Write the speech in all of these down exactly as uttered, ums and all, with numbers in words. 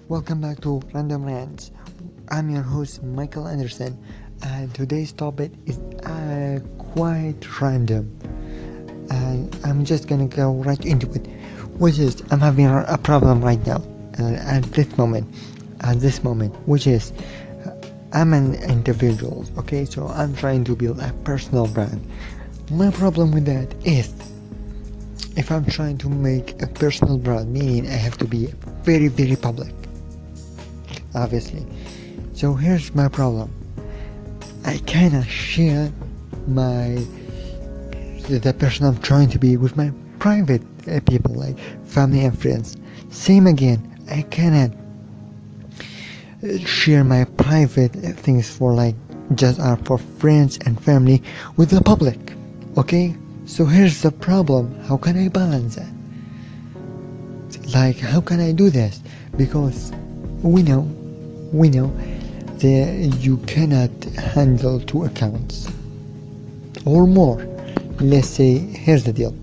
Welcome back to Random Rants. I'm your host Michael Anderson, and today's topic is uh, quite random. And I'm just gonna go right into it, which is I'm having a problem right now uh, at this moment, at this moment, which is uh, I'm an individual. Okay, so I'm trying to build a personal brand. My problem with that is if I'm trying to make a personal brand, meaning I have to be very, very public, obviously. So here's my problem. I cannot share my the person I'm trying to be with my private uh, people, like family and friends. Same again, I cannot uh, share my private uh, things for like just are for friends and family with the public. Okay, so here's the problem. How can I balance that? Like, how can I do this? Because we know, we know that you cannot handle two accounts or more. Let's say, here's the deal.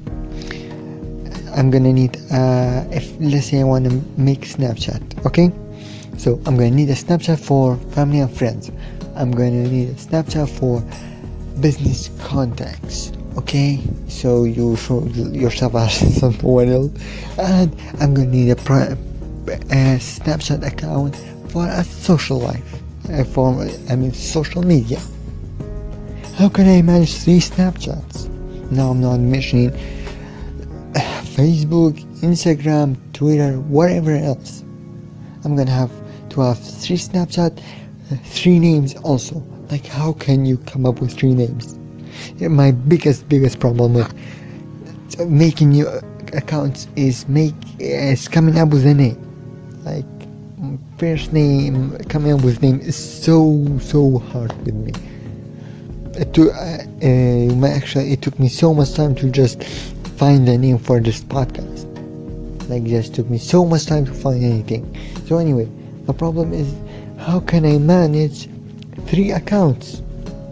I'm gonna need, uh, if let's say I want to make Snapchat, okay? So I'm gonna need a Snapchat for family and friends. I'm gonna need a Snapchat for business contacts. Okay, so you show yourself as someone else, and I'm gonna need a, pri- a Snapchat account for a social life, uh, for I mean social media. How can I manage three Snapchats? Now I'm not mentioning uh, Facebook, Instagram, Twitter, whatever else. I'm gonna have to have three Snapchat, uh, three names also. Like, how can you come up with three names? My biggest biggest problem with making new accounts is make is coming up with a name. Like, first name, coming up with name is so so hard with me. It took uh, uh, actually it took me so much time to just find a name for this podcast. Like, just took me so much time to find anything. So anyway, the problem is, how can I manage three accounts?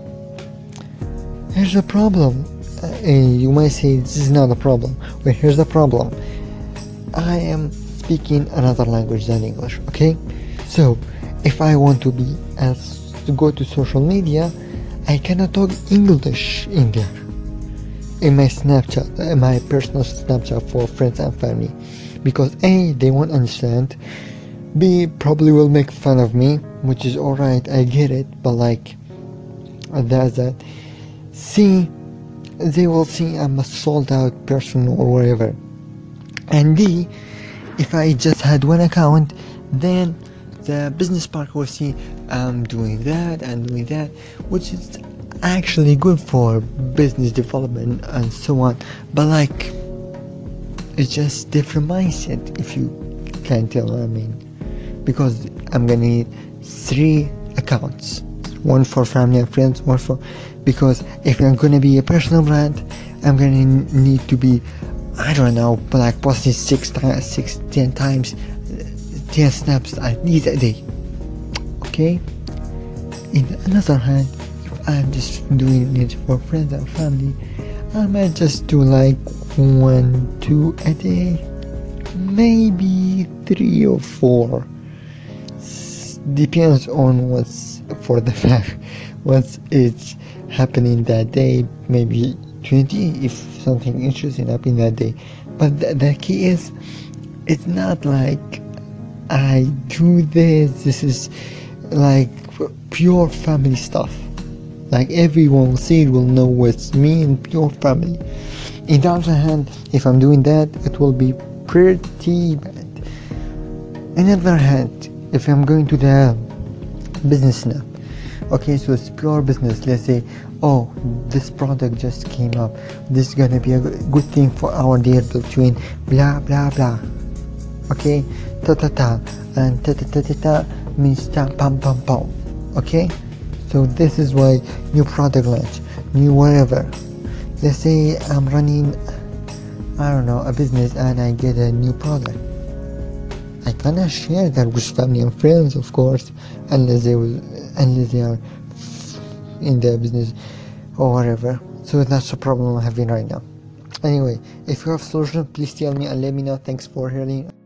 Here's the problem. Uh, you might say this is not a problem. But here's the problem. I am speaking another language than English. Okay, so if I want to be as to go to social media, I cannot talk English in there. In my Snapchat, uh, my personal Snapchat for friends and family, because A, they won't understand. B, probably will make fun of me, which is alright. I get it, but like, that's that. C, they will see I'm a sold out person or whatever. And D, if I just had one account, then the business part will see I'm doing that and doing that, which is actually good for business development and so on. But like, it's just different mindset, if you can't tell what I mean. Because I'm gonna need three accounts, one for family and friends, one for, because if I'm gonna be a personal brand, I'm gonna need to be, I don't know, like posting six times, six, ten times, ten snaps at least a day. Okay. In another hand, if I'm just doing it for friends and family, I might just do like one, two a day, maybe three or four. Depends on what's for the fact what's it's happening that day. Maybe twenty if something interesting happened that day. But the, the key is, it's not like I do this this is like pure family stuff. Like, everyone will see it, will know it's me and pure family. In the other hand, if I'm doing that, it will be pretty bad. On the other hand, if I'm going to the business snap, okay, so it's pure business. Let's say, oh, this product just came up, this is gonna be a good thing for our deal between blah blah blah. Okay, ta ta ta, and ta ta ta ta ta means ta pam pam pam. Okay, so this is why new product launch, new whatever. Let's say I'm running, I don't know, a business and I get a new product. I cannot share that with family and friends, of course, unless they will, unless they are in the business or whatever. So that's the problem I'm having right now. Anyway, if you have solution, please tell me and let me know. Thanks for hearing.